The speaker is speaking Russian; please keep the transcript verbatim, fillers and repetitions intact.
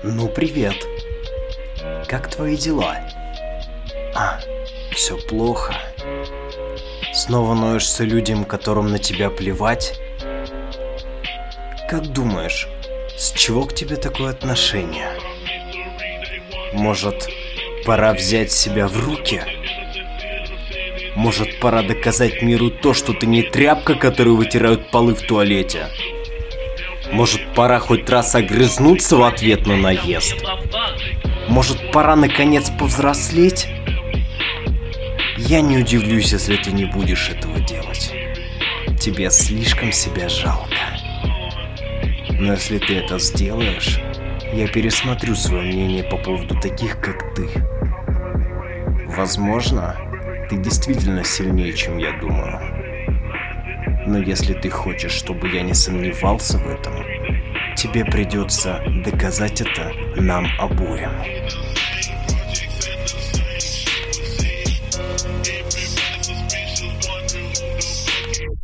Ну, привет. Как твои дела? А, все плохо. Снова ноешься людям, которым на тебя плевать? Как думаешь, с чего к тебе такое отношение? Может, пора взять себя в руки? Может, пора доказать миру то, что ты не тряпка, которую вытирают полы в туалете? Может, пора хоть раз огрызнуться в ответ на наезд? Может, пора наконец повзрослеть? Я не удивлюсь, если ты не будешь этого делать. Тебе слишком себя жалко. Но если ты это сделаешь, я пересмотрю свое мнение по поводу таких, как ты. Возможно, ты действительно сильнее, чем я думаю. Но если ты хочешь, чтобы я не сомневался в этом, тебе придется доказать это нам обоим.